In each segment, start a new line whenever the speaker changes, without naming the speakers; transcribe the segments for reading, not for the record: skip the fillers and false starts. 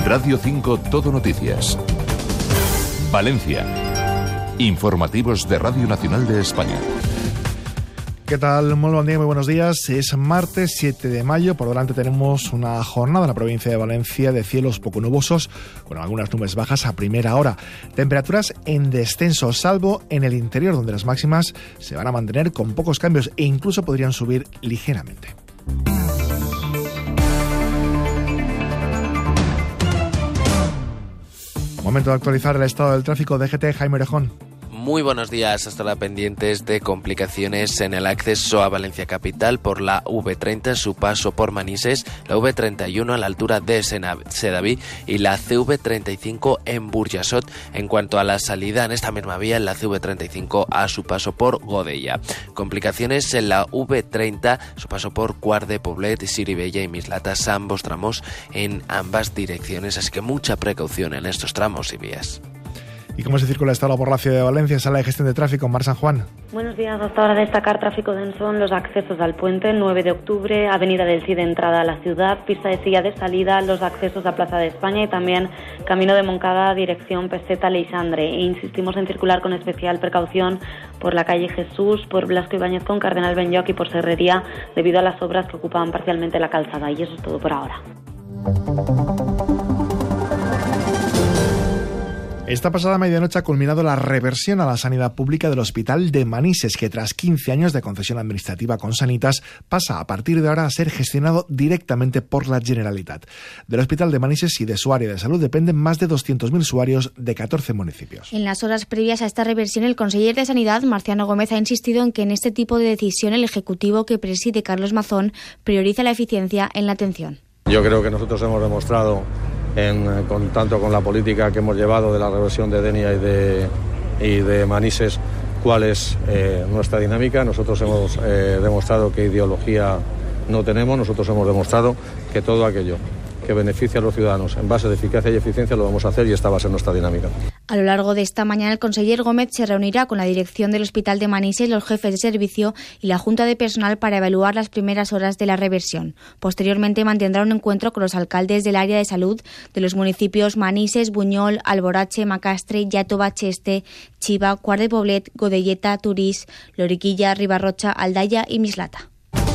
Radio 5 Todo Noticias. Valencia. Informativos de Radio Nacional de España.
¿Qué tal? Muy buen día, muy buenos días. Es martes 7 de mayo. Por delante tenemos una jornada en la provincia de Valencia de cielos poco nubosos, con algunas nubes bajas a primera hora. Temperaturas en descenso, salvo en el interior, donde las máximas se van a mantener con pocos cambios e incluso podrían subir ligeramente. Momento de actualizar el estado del tráfico. DGT, Jaime Orejón.
Muy buenos días. Hasta ahora pendientes de complicaciones en el acceso a Valencia Capital por la V30, su paso por Manises, la V31 a la altura de Sedaví y la CV35 en Burjassot. En cuanto a la salida en esta misma vía, en la CV35 a su paso por Godella. Complicaciones en la V30, su paso por Quart de Poblet, Siribella y Mislatas, ambos tramos en ambas direcciones, así que mucha precaución en estos tramos y vías.
¿Y cómo se circula esta hora por la ciudad de Valencia? Sala de gestión de tráfico, Mar San Juan.
Buenos días. Hasta ahora destacar tráfico denso en los accesos al puente, 9 de octubre, Avenida del Cid, entrada a la ciudad, pista de silla de salida, los accesos a Plaza de España y también Camino de Moncada, dirección Peseta Leixandre. E insistimos en circular con especial precaución por la calle Jesús, por Blasco Ibáñez con Cardenal Benlloch y por Serrería, debido a las obras que ocupan parcialmente la calzada. Y eso es todo por ahora.
Esta pasada medianoche ha culminado la reversión a la sanidad pública del Hospital de Manises, que tras 15 años de concesión administrativa con Sanitas, pasa a partir de ahora a ser gestionado directamente por la Generalitat. Del Hospital de Manises y de su área de salud dependen más de 200.000 usuarios de 14 municipios.
En las horas previas a esta reversión, el conseller de Sanidad, Marciano Gómez, ha insistido en que en este tipo de decisión el Ejecutivo que preside Carlos Mazón prioriza la eficiencia en la atención.
Yo creo que nosotros hemos demostrado tanto con la política que hemos llevado de la reversión de Denia y de Manises, cuál es nuestra dinámica. Nosotros hemos demostrado que ideología no tenemos, nosotros hemos demostrado que todo aquello que beneficia a los ciudadanos en base de eficacia y eficiencia lo vamos a hacer, y esta va a ser nuestra dinámica.
A lo largo de esta mañana, el conseller Gómez se reunirá con la dirección del Hospital de Manises, los jefes de servicio y la Junta de Personal para evaluar las primeras horas de la reversión. Posteriormente mantendrá un encuentro con los alcaldes del área de salud de los municipios Manises, Buñol, Alborache, Macastre, Iàtova, Cheste, Chiva, Quart de Poblet, Godelleta, Turís, Loriquilla, Ribarrocha, Aldaya y Mislata.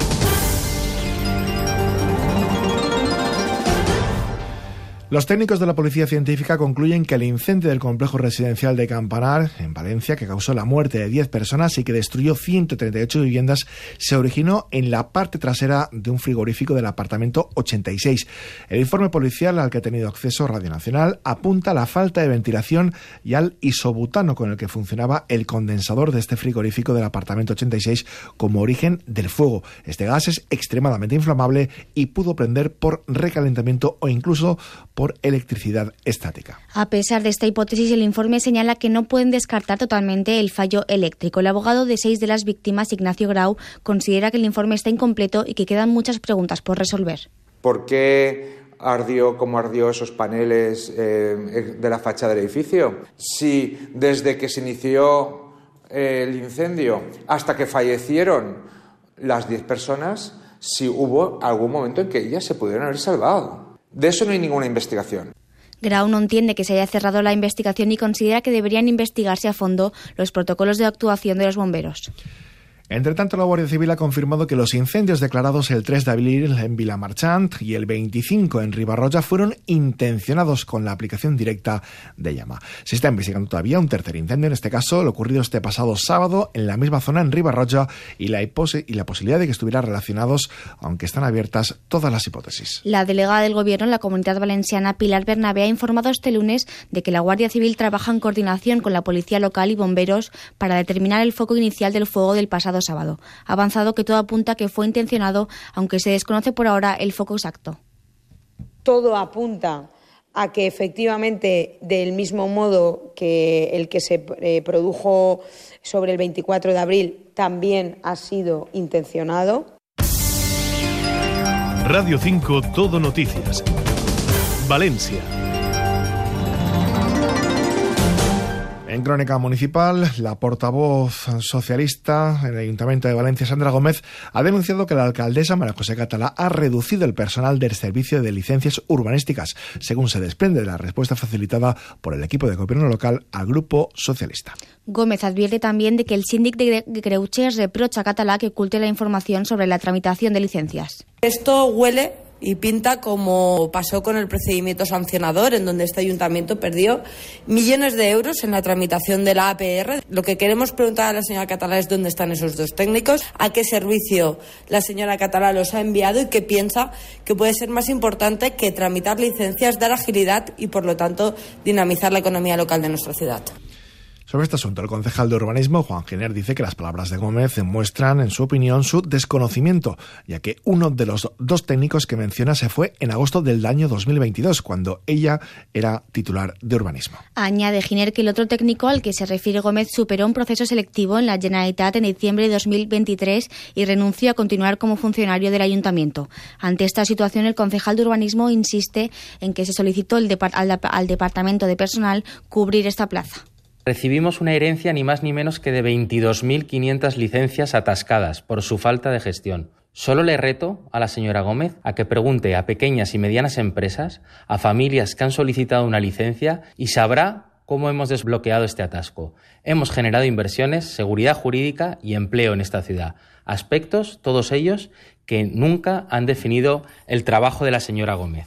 Los técnicos de la Policía Científica concluyen que el incendio del complejo residencial de Campanar, en Valencia, que causó la muerte de 10 personas y que destruyó 138 viviendas, se originó en la parte trasera de un frigorífico del apartamento 86. El informe policial al que ha tenido acceso Radio Nacional apunta a la falta de ventilación y al isobutano con el que funcionaba el condensador de este frigorífico del apartamento 86 como origen del fuego. Este gas es extremadamente inflamable y pudo prender por recalentamiento o incluso por electricidad estática.
A pesar de esta hipótesis, el informe señala que no pueden descartar totalmente el fallo eléctrico. El abogado de 6 de las víctimas, Ignacio Grau, considera que el informe está incompleto y que quedan muchas preguntas por resolver.
¿Por qué cómo ardió esos paneles de la fachada del edificio? Si desde que se inició el incendio hasta que fallecieron las 10 personas, si hubo algún momento en que ellas se pudieron haber salvado. De eso no hay ninguna investigación.
Grau no entiende que se haya cerrado la investigación y considera que deberían investigarse a fondo los protocolos de actuación de los bomberos.
Entre tanto, la Guardia Civil ha confirmado que los incendios declarados el 3 de abril en Vilamarchant y el 25 en Ribarroja fueron intencionados con la aplicación directa de llama. Se está investigando todavía un tercer incendio, en este caso lo ocurrido este pasado sábado en la misma zona en Ribarroja y la posibilidad de que estuvieran relacionados, aunque están abiertas todas las hipótesis.
La delegada del Gobierno en la Comunidad Valenciana, Pilar Bernabé, ha informado este lunes de que la Guardia Civil trabaja en coordinación con la Policía Local y bomberos para determinar el foco inicial del fuego del pasado sábado. Ha avanzado que todo apunta a que fue intencionado, aunque se desconoce por ahora el foco exacto.
Todo apunta a que efectivamente, del mismo modo que el que se produjo sobre el 24 de abril, también ha sido intencionado.
Radio 5 Todo Noticias. Valencia.
En Crónica Municipal, la portavoz socialista en el Ayuntamiento de Valencia, Sandra Gómez, ha denunciado que la alcaldesa María José Catalá ha reducido el personal del servicio de licencias urbanísticas, según se desprende de la respuesta facilitada por el equipo de gobierno local al Grupo Socialista.
Gómez advierte también de que el síndic de Creuches reprocha a Catalá que oculte la información sobre la tramitación de licencias.
Esto huele y pinta como pasó con el procedimiento sancionador, en donde este ayuntamiento perdió millones de euros en la tramitación de la APR. Lo que queremos preguntar a la señora Catalá es dónde están esos dos técnicos, a qué servicio la señora Catalá los ha enviado y qué piensa que puede ser más importante que tramitar licencias, dar agilidad y, por lo tanto, dinamizar la economía local de nuestra ciudad.
Sobre este asunto, el concejal de urbanismo, Juan Giner, dice que las palabras de Gómez demuestran, en su opinión, su desconocimiento, ya que uno de los dos técnicos que menciona se fue en agosto del año 2022, cuando ella era titular de urbanismo.
Añade Giner que el otro técnico al que se refiere Gómez superó un proceso selectivo en la Generalitat en diciembre de 2023 y renunció a continuar como funcionario del ayuntamiento. Ante esta situación, el concejal de urbanismo insiste en que se solicitó al departamento de personal cubrir esta plaza.
Recibimos una herencia ni más ni menos que de 22.500 licencias atascadas por su falta de gestión. Solo le reto a la señora Gómez a que pregunte a pequeñas y medianas empresas, a familias que han solicitado una licencia y sabrá cómo hemos desbloqueado este atasco. Hemos generado inversiones, seguridad jurídica y empleo en esta ciudad. Aspectos, todos ellos, que nunca han definido el trabajo de la señora Gómez.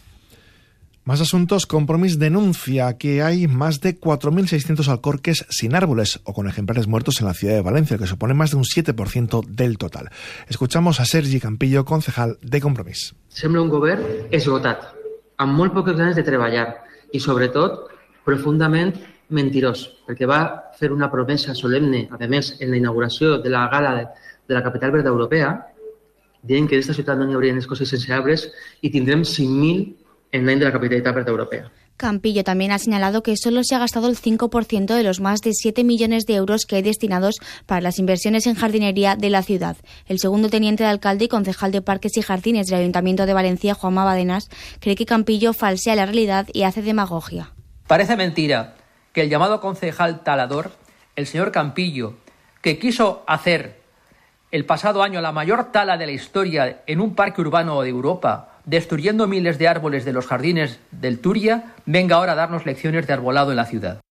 Más asuntos. Compromís denuncia que hay más de 4.600 alcorques sin árboles o con ejemplares muertos en la ciudad de Valencia, que supone más de un 7% del total. Escuchamos a Sergi Campillo, concejal de Compromís.
Sembla un govern esgotat, amb molt poques ganes de treballar i, sobretot, profundament mentirós, perquè va fer una promesa solemne, a més, en la inauguració de la gala de la capital verda europea, dient que en aquesta ciutat no hi haurien coses sense arbres i tindrem 5.000 en l'any de la capitalidad verde europea.
Campillo también ha señalado que solo se ha gastado el 5% de los más de 7 millones de euros que hay destinados para las inversiones en jardinería de la ciudad. El segundo teniente de alcalde y concejal de Parques y Jardines del Ayuntamiento de Valencia, Juanma Badenas, cree que Campillo falsea la realidad y hace demagogia.
Parece mentira que el llamado concejal talador, el señor Campillo, que quiso hacer el pasado año la mayor tala de la historia en un parque urbano de Europa, destruyendo miles de árboles de los jardines del Turia, venga ahora a darnos lecciones de arbolado en la ciudad.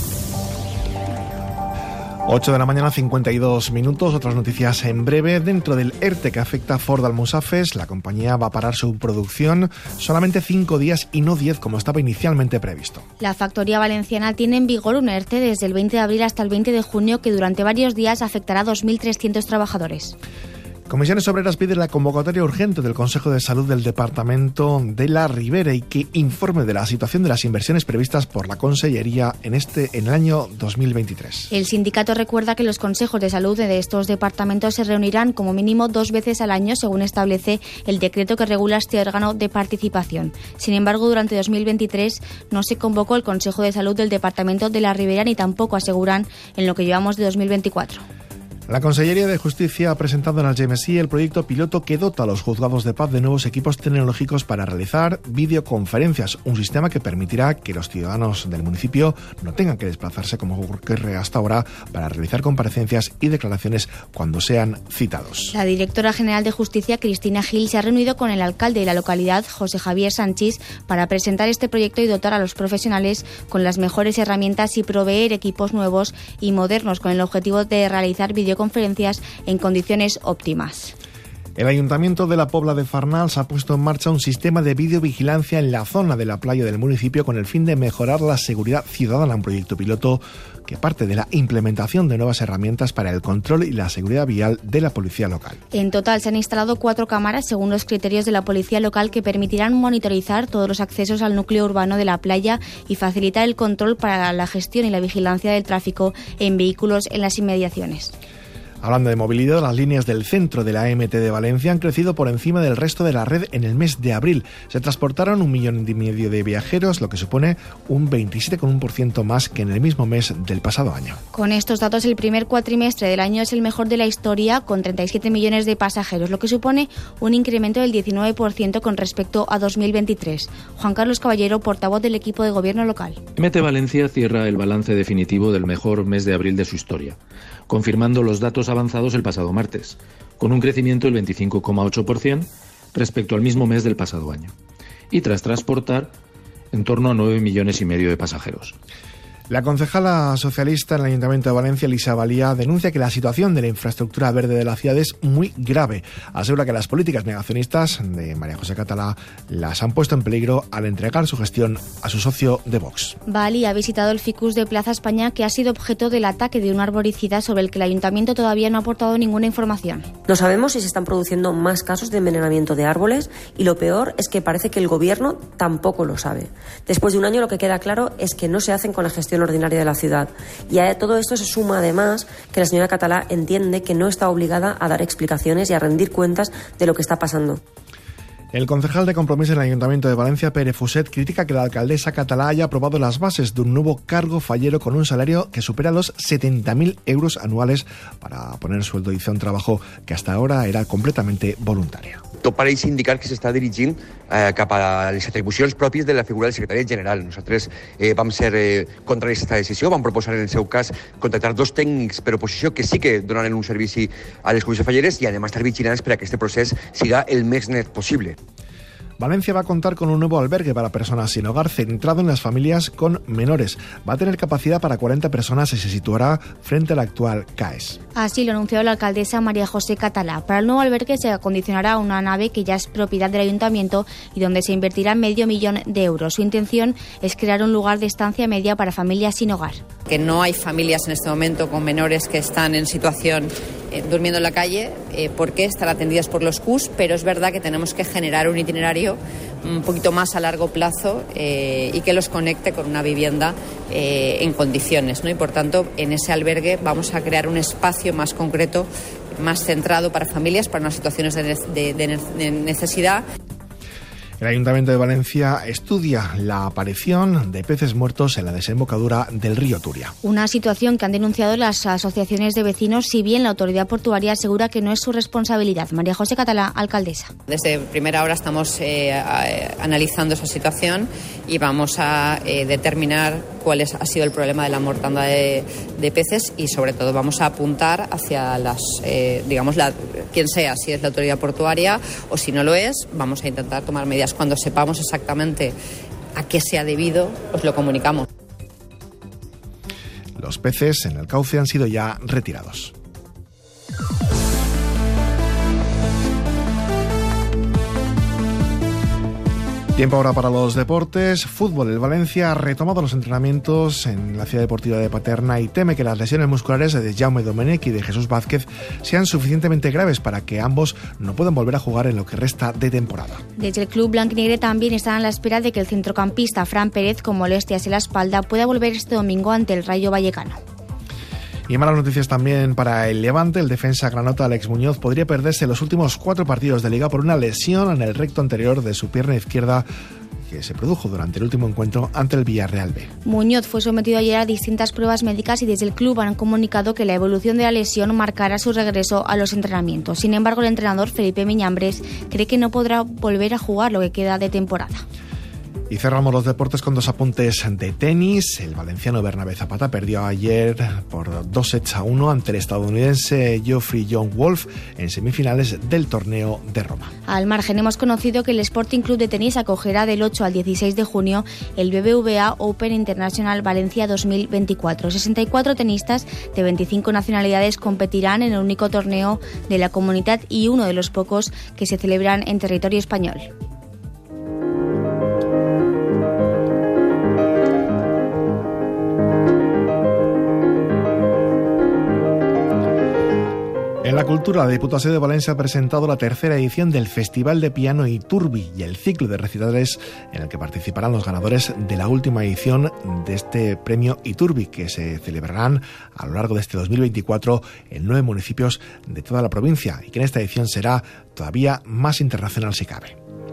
8 de la mañana, 52 minutos. Otras noticias en breve. Dentro del ERTE que afecta a Ford Almusafes, la compañía va a parar su producción solamente 5 días y no 10 como estaba inicialmente previsto.
La factoría valenciana tiene en vigor un ERTE desde el 20 de abril hasta el 20 de junio que durante varios días afectará a 2.300 trabajadores.
Comisiones Obreras pide la convocatoria urgente del Consejo de Salud del Departamento de la Ribera y que informe de la situación de las inversiones previstas por la Consellería en el año 2023.
El sindicato recuerda que los consejos de salud de estos departamentos se reunirán como mínimo 2 veces al año, según establece el decreto que regula este órgano de participación. Sin embargo, durante 2023 no se convocó el Consejo de Salud del Departamento de la Ribera ni tampoco aseguran en lo que llevamos de 2024.
La Consellería de Justicia ha presentado en el GMSI el proyecto piloto que dota a los juzgados de paz de nuevos equipos tecnológicos para realizar videoconferencias, un sistema que permitirá que los ciudadanos del municipio no tengan que desplazarse como ocurre hasta ahora para realizar comparecencias y declaraciones cuando sean citados.
La directora general de Justicia, Cristina Gil, se ha reunido con el alcalde de la localidad, José Javier Sánchez, para presentar este proyecto y dotar a los profesionales con las mejores herramientas y proveer equipos nuevos y modernos con el objetivo de realizar videoconferencias en condiciones óptimas.
El Ayuntamiento de la Pobla de Farnals ha puesto en marcha un sistema de videovigilancia en la zona de la playa del municipio con el fin de mejorar la seguridad ciudadana, un proyecto piloto que parte de la implementación de nuevas herramientas para el control y la seguridad vial de la policía local.
En total se han instalado 4 cámaras según los criterios de la policía local que permitirán monitorizar todos los accesos al núcleo urbano de la playa y facilitar el control para la gestión y la vigilancia del tráfico en vehículos en las inmediaciones.
Hablando de movilidad, las líneas del centro de la MT de Valencia han crecido por encima del resto de la red en el mes de abril. Se transportaron 1,5 millones de viajeros, lo que supone un 27,1% más que en el mismo mes del pasado año.
Con estos datos, el primer cuatrimestre del año es el mejor de la historia, con 37 millones de pasajeros, lo que supone un incremento del 19% con respecto a 2023. Juan Carlos Caballero, portavoz del equipo de gobierno local.
MT Valencia cierra el balance definitivo del mejor mes de abril de su historia, confirmando los datos avanzados el pasado martes, con un crecimiento del 25,8% respecto al mismo mes del pasado año, y tras transportar en torno a 9,5 millones de pasajeros.
La concejala socialista en el Ayuntamiento de Valencia, Elisa Valía, denuncia que la situación de la infraestructura verde de la ciudad es muy grave. Asegura que las políticas negacionistas de María José Catalá las han puesto en peligro al entregar su gestión a su socio de Vox.
Valía ha visitado el ficus de Plaza España, que ha sido objeto del ataque de un arboricida sobre el que el Ayuntamiento todavía no ha aportado ninguna información.
No sabemos si se están produciendo más casos de envenenamiento de árboles y lo peor es que parece que el Gobierno tampoco lo sabe. Después de un año lo que queda claro es que no se hacen con la gestión ordinaria de la ciudad. Y a todo esto se suma además que la señora Catalá entiende que no está obligada a dar explicaciones y a rendir cuentas de lo que está pasando.
El concejal de Compromís en el Ayuntamiento de Valencia, Pere Fuset, critica que la alcaldesa Catalá haya aprobado las bases de un nuevo cargo fallero con un salario que supera los 70.000 euros anuales para poner sueldo y un trabajo que hasta ahora era completamente voluntario.
Tot pareix indicar que s'està dirigint cap a les atribucions pròpies de la figura del secretari general. Nosaltres vam ser contraris a aquesta decisió, vam proposar en el seu cas contractar 2 tècnics per oposició que sí que donaran un servici a les comissions falleres i anem a estar vigilants per a que este procés siga el més net possible.
Valencia va a contar con un nuevo albergue para personas sin hogar centrado en las familias con menores. Va a tener capacidad para 40 personas y se situará frente al actual CAES.
Así lo anunció la alcaldesa María José Catalá. Para el nuevo albergue se acondicionará una nave que ya es propiedad del ayuntamiento y donde se invertirá 500.000 euros. Su intención es crear un lugar de estancia media para familias sin hogar.
Que no hay familias en este momento con menores que están en situación durmiendo en la calle porque están atendidas por los CUS, pero es verdad que tenemos que generar un itinerario un poquito más a largo plazo y que los conecte con una vivienda en condiciones, ¿no? Y por tanto en ese albergue vamos a crear un espacio más concreto, más centrado para familias, para unas situaciones de necesidad.
El Ayuntamiento de Valencia estudia la aparición de peces muertos en la desembocadura del río Turia.
Una situación que han denunciado las asociaciones de vecinos, si bien la autoridad portuaria asegura que no es su responsabilidad. María José Catalá, alcaldesa.
Desde primera hora estamos analizando esa situación y vamos a determinar cuál ha sido el problema de la mortandad de peces y sobre todo vamos a apuntar hacia quien sea, si es la autoridad portuaria o si no lo es, vamos a intentar tomar medidas. Cuando sepamos exactamente a qué se ha debido, os lo comunicamos.
Los peces en el cauce han sido ya retirados. Tiempo ahora para los deportes. Fútbol. El Valencia ha retomado los entrenamientos en la ciudad deportiva de Paterna y teme que las lesiones musculares de Jaume Domenech y de Jesús Vázquez sean suficientemente graves para que ambos no puedan volver a jugar en lo que resta de temporada.
Desde el club blanquinegre también están a la espera de que el centrocampista Fran Pérez, con molestias en la espalda, pueda volver este domingo ante el Rayo Vallecano.
Y malas noticias también para el Levante. El defensa granota Alex Muñoz podría perderse los últimos 4 partidos de Liga por una lesión en el recto anterior de su pierna izquierda que se produjo durante el último encuentro ante el Villarreal B.
Muñoz fue sometido ayer a distintas pruebas médicas y desde el club han comunicado que la evolución de la lesión marcará su regreso a los entrenamientos. Sin embargo, el entrenador Felipe Miñambres cree que no podrá volver a jugar lo que queda de temporada.
Y cerramos los deportes con 2 apuntes de tenis. El valenciano Bernabé Zapata perdió ayer por 2-1 ante el estadounidense Geoffrey John Wolf en semifinales del torneo de Roma.
Al margen, hemos conocido que el Sporting Club de Tenis acogerá del 8 al 16 de junio el BBVA Open International Valencia 2024. 64 tenistas de 25 nacionalidades competirán en el único torneo de la comunidad y uno de los pocos que se celebran en territorio español.
En la cultura, la Diputación de Valencia ha presentado la tercera edición del Festival de Piano Iturbi y el ciclo de recitales en el que participarán los ganadores de la última edición de este premio Iturbi, que se celebrarán a lo largo de este 2024 en 9 municipios de toda la provincia y que en esta edición será todavía más internacional si cabe.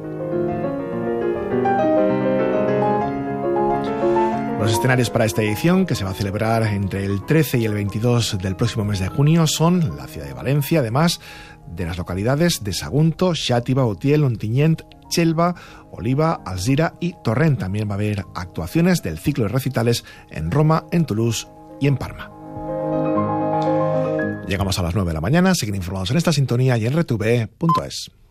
Los escenarios para esta edición, que se va a celebrar entre el 13 y el 22 del próximo mes de junio, son la ciudad de Valencia, además de las localidades de Sagunto, Xàtiva, Utiel, Ontinyent, Xelva, Oliva, Alzira y Torrent. También va a haber actuaciones del ciclo de recitales en Roma, en Toulouse y en Parma. Llegamos a las 9 de la mañana, siguen informados en esta sintonía y en RTV.es.